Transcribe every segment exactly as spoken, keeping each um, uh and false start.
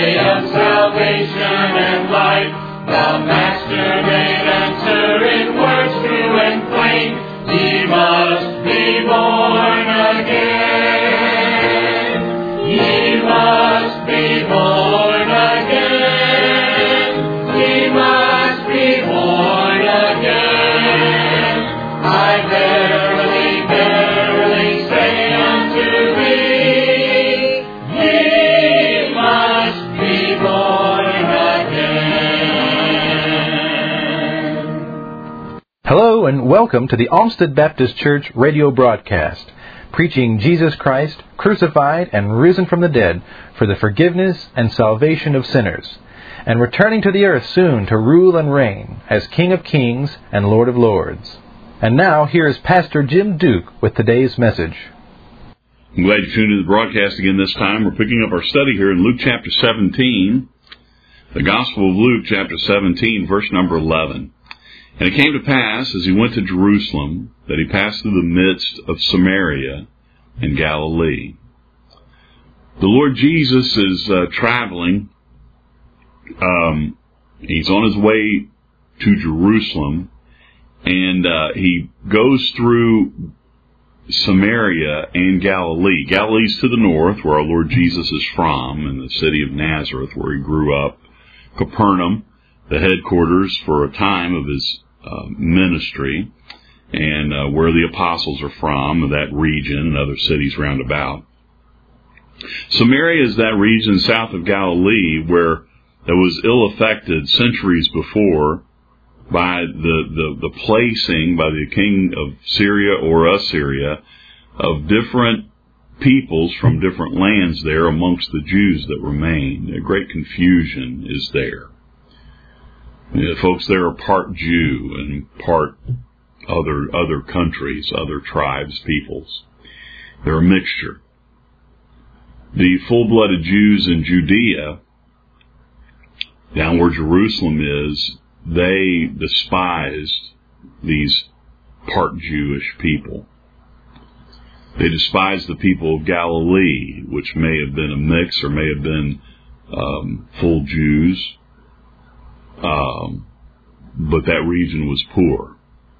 way of salvation and light. The Master made answer in words true and plain. Ye must be born again. Ye must be born again. Ye must be born again. I verily, verily say unto thee, ye must be born again. Hello and welcome to the Olmsted Baptist Church radio broadcast, preaching Jesus Christ, crucified and risen from the dead for the forgiveness and salvation of sinners, and returning to the earth soon to rule and reign as King of Kings and Lord of Lords. And now, here is Pastor Jim Duke with today's message. I'm glad you tuned in to the broadcast again this time. We're picking up our study here in Luke chapter seventeen, the Gospel of Luke chapter seventeen, verse number eleven. And it came to pass, as he went to Jerusalem, that he passed through the midst of Samaria and Galilee. The Lord Jesus is uh, traveling. Um, he's on his way to Jerusalem, and uh, he goes through Samaria and Galilee. Galilee's to the north, where our Lord Jesus is from, in the city of Nazareth, where he grew up. Capernaum, the headquarters for a time of his uh, ministry, and uh, where the apostles are from, that region and other cities round about. Samaria is that region south of Galilee where it was ill-affected centuries before by the, the, the placing by the king of Syria or Assyria of different peoples from different lands there amongst the Jews that remain. A great confusion is there. The folks there are part Jew and part other other countries, other tribes, peoples. They're a mixture. The full-blooded Jews in Judea, down where Jerusalem is, they despised these part Jewish people. They despised the people of Galilee, which may have been a mix or may have been um, full Jews. Um, but that region was poor.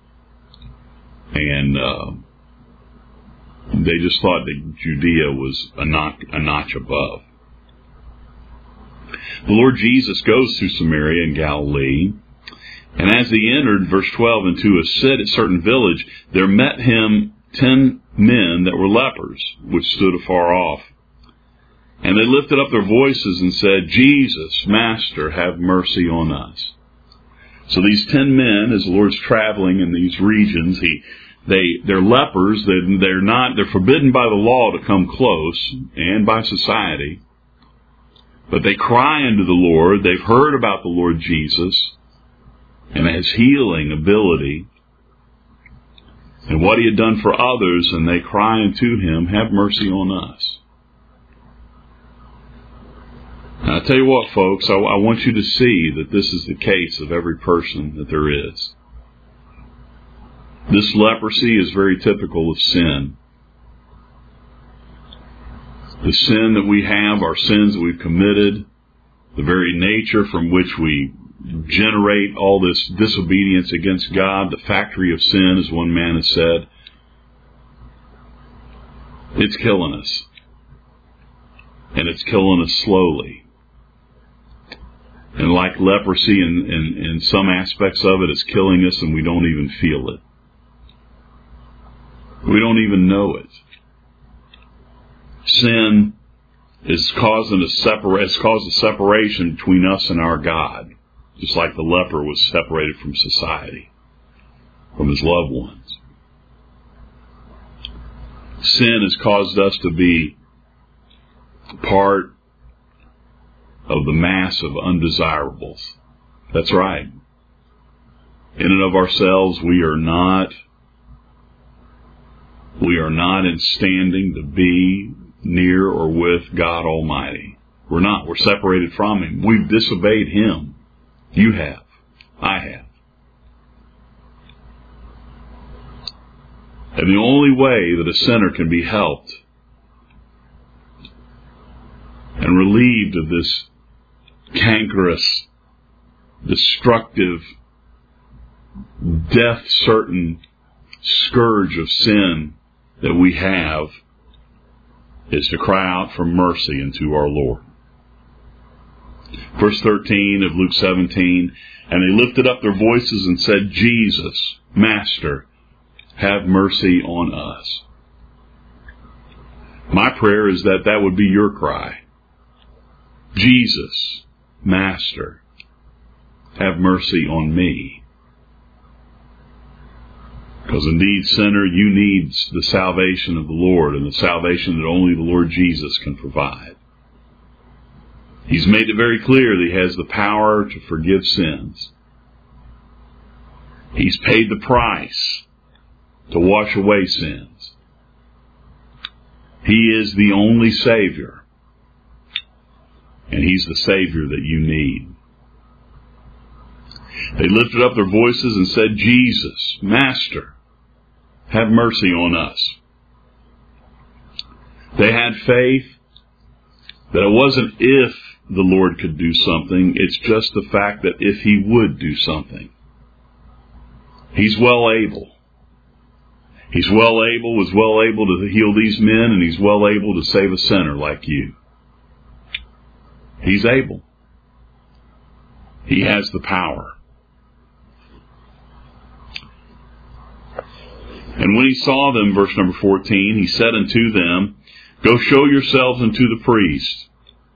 And uh, they just thought that Judea was a notch, a notch above. The Lord Jesus goes through Samaria and Galilee, and as he entered, verse twelve, into a certain village, there met him ten men that were lepers, which stood afar off. And they lifted up their voices and said, Jesus, Master, have mercy on us. So these ten men, as the Lord's traveling in these regions, he, they, they're lepers. They, they're not, they're forbidden by the law to come close and by society. But they cry unto the Lord. They've heard about the Lord Jesus and his healing ability and what he had done for others, and they cry unto him, have mercy on us. Now, I'll tell you what, folks, I, I want you to see that this is the case of every person that there is. This leprosy is very typical of sin. The sin that we have, our sins that we've committed, the very nature from which we generate all this disobedience against God, the factory of sin, as one man has said, it's killing us. And it's killing us slowly. And like leprosy in, in, in some aspects of it, it's killing us and we don't even feel it. We don't even know it. Sin is causing a separa- it's caused a separation between us and our God, just like the leper was separated from society, from his loved ones. Sin has caused us to be part of the mass of undesirables. That's right. In and of ourselves, we are not, we are not in standing to be near or with God Almighty. We're not. We're separated from Him. We've disobeyed Him. You have. I have. And the only way that a sinner can be helped and relieved of this cankerous, destructive, death-certain scourge of sin that we have is to cry out for mercy unto our Lord. Verse thirteen of Luke seventeen, and they lifted up their voices and said, Jesus, Master, have mercy on us. My prayer is that that would be your cry. Jesus, Master, have mercy on me. Because indeed, sinner, you need the salvation of the Lord, and the salvation that only the Lord Jesus can provide. He's made it very clear that He has the power to forgive sins. He's paid the price to wash away sins. He is the only Savior, and He's the Savior that you need. They lifted up their voices and said, Jesus, Master, have mercy on us. They had faith that it wasn't if the Lord could do something, it's just the fact that if He would do something. He's well able. He's well able, was well able to heal these men, and He's well able to save a sinner like you. He's able. He has the power. And when He saw them, verse number fourteen, He said unto them, Go show yourselves unto the priest.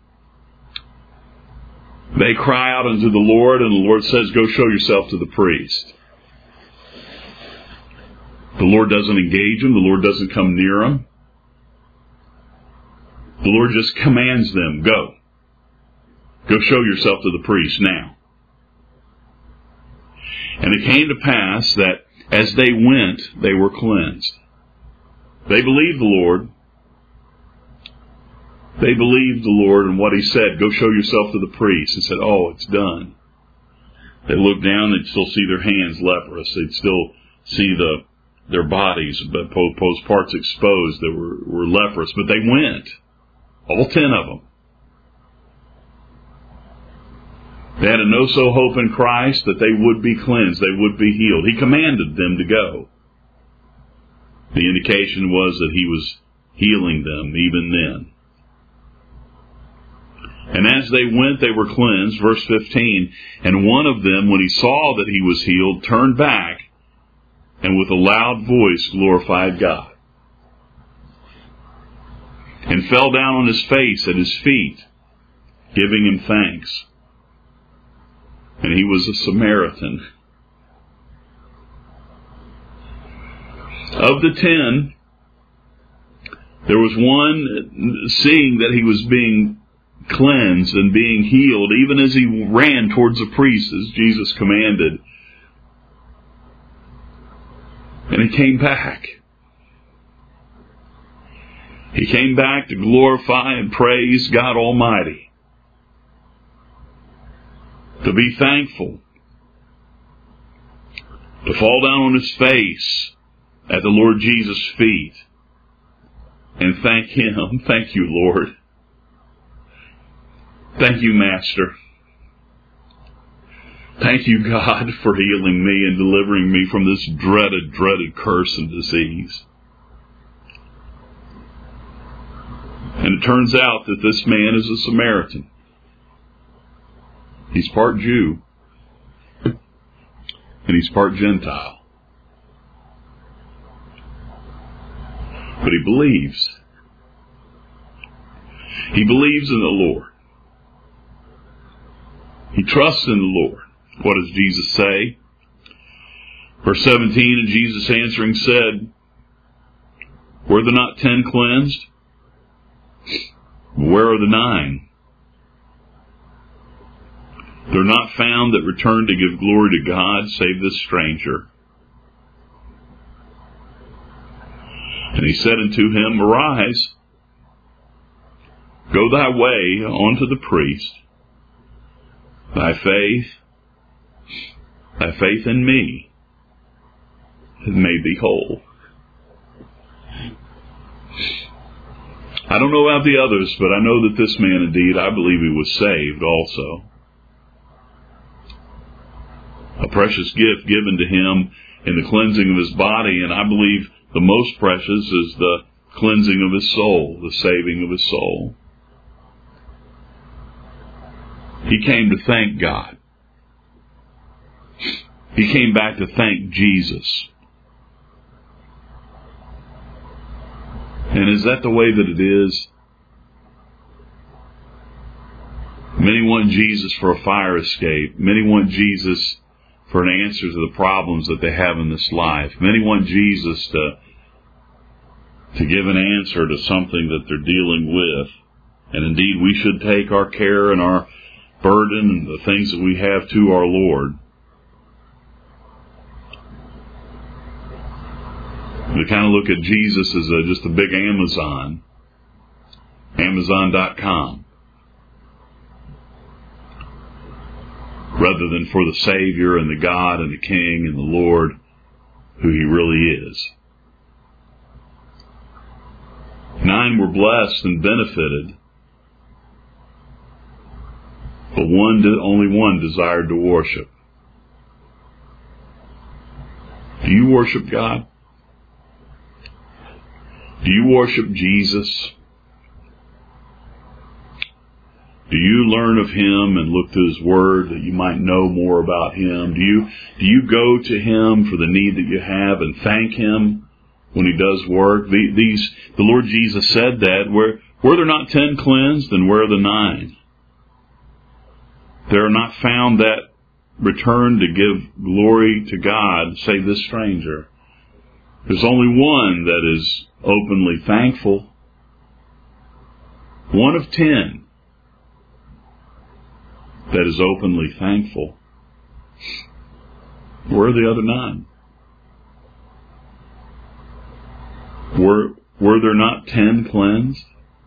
They cry out unto the Lord, and the Lord says, Go show yourself to the priest. The Lord doesn't engage them. The Lord doesn't come near them. The Lord just commands them, Go. Go show yourself to the priest now. And it came to pass that as they went, they were cleansed. They believed the Lord. They believed the Lord and what He said. Go show yourself to the priest. And said, oh, it's done. They looked down, they'd still see their hands leprous. They'd still see the their bodies, but both parts exposed that were, were leprous. But they went. All ten of them. They had a no-so hope in Christ that they would be cleansed, they would be healed. He commanded them to go. The indication was that He was healing them even then. And as they went, they were cleansed. Verse fifteen, and one of them, when he saw that he was healed, turned back, and with a loud voice glorified God, and fell down on his face at His feet, giving Him thanks. And he was a Samaritan. Of the ten, there was one, seeing that he was being cleansed and being healed, even as he ran towards the priest, as Jesus commanded. And he came back. He came back to glorify and praise God Almighty. To be thankful, to fall down on his face at the Lord Jesus' feet and thank Him. Thank you, Lord. Thank you, Master. Thank you, God, for healing me and delivering me from this dreaded, dreaded curse and disease. And it turns out that this man is a Samaritan. He's part Jew, and he's part Gentile. But he believes. He believes in the Lord. He trusts in the Lord. What does Jesus say? Verse seventeen, and Jesus answering said, Were there not ten cleansed? Where are the nine? They're not found that return to give glory to God, save this stranger. And He said unto him, Arise, go thy way unto the priest. Thy faith, thy faith in me, has made thee whole. I don't know about the others, but I know that this man, indeed, I believe he was saved also. A precious gift given to him in the cleansing of his body, and I believe the most precious is the cleansing of his soul, the saving of his soul. He came to thank God. He came back to thank Jesus. And is that the way that it is? Many want Jesus for a fire escape. Many want Jesus for an answer to the problems that they have in this life. Many want Jesus to, to give an answer to something that they're dealing with. And indeed, we should take our care and our burden and the things that we have to our Lord. We kind of look at Jesus as a, just a big Amazon, Amazon dot com, rather than for the Savior and the God and the King and the Lord who He really is. Nine were blessed and benefited, but one, only one desired to worship. Do you worship God? Do you worship Jesus? Do you learn of Him and look to His Word that you might know more about Him? Do you do you go to Him for the need that you have and thank Him when He does work? The, these the Lord Jesus said that. Were, were there not ten cleansed, then where are the nine? There are not found that return to give glory to God, save this stranger. There's only one that is openly thankful. One of ten that is openly thankful. Where are the other nine? Were, were there not ten cleansed?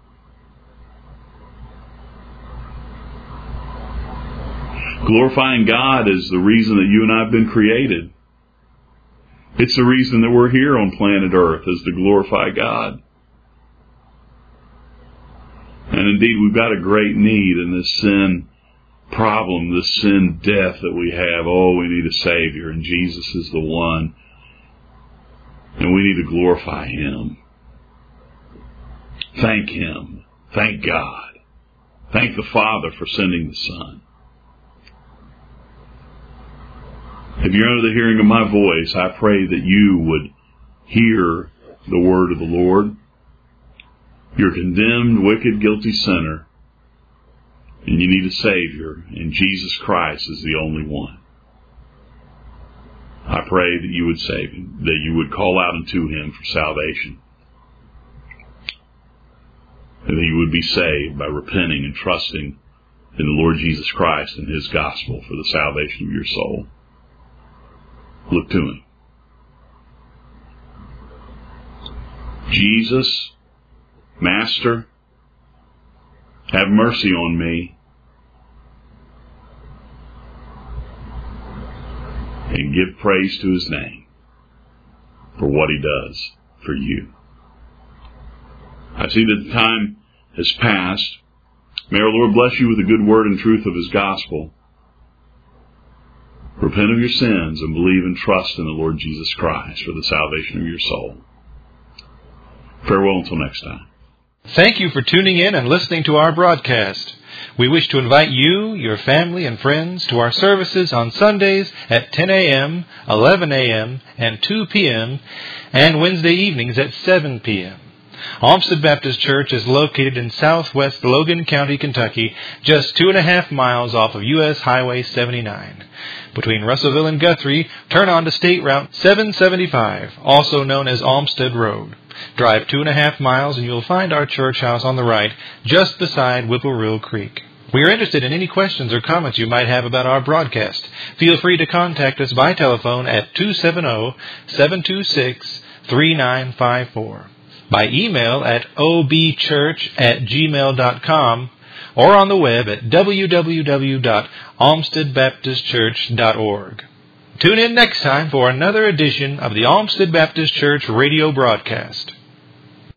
Glorifying God is the reason that you and I have been created. It's the reason that we're here on planet Earth, is to glorify God. And indeed, we've got a great need in this sin problem, this sin death that we have. Oh, we need a Savior, and Jesus is the one. And we need to glorify Him. Thank Him. Thank God. Thank the Father for sending the Son. If you're under the hearing of my voice, I pray that you would hear the word of the Lord. You're a condemned, wicked, guilty sinner, and you need a Savior, and Jesus Christ is the only one. I pray that you would save Him, that you would call out unto Him for salvation, and that you would be saved by repenting and trusting in the Lord Jesus Christ and His gospel for the salvation of your soul. Look to Him. Jesus, Master, have mercy on me, and give praise to His name for what He does for you. I see that the time has passed. May our Lord bless you with the good word and truth of His gospel. Repent of your sins and believe and trust in the Lord Jesus Christ for the salvation of your soul. Farewell until next time. Thank you for tuning in and listening to our broadcast. We wish to invite you, your family, and friends to our services on Sundays at ten a.m., eleven a.m., and two p.m., and Wednesday evenings at seven p.m. Olmsted Baptist Church is located in southwest Logan County, Kentucky, just two and a half miles off of U S Highway seventy-nine. Between Russellville and Guthrie, turn on to State Route seven seventy-five, also known as Olmsted Road. Drive two and a half miles and you'll find our church house on the right, just beside Whipple Creek. We are interested in any questions or comments you might have about our broadcast. Feel free to contact us by telephone at two seven zero, seven two six, three nine five four, by email at o b church at gmail dot com, or on the web at w w w dot olmsted baptist church dot org. Tune in next time for another edition of the Olmsted Baptist Church radio broadcast.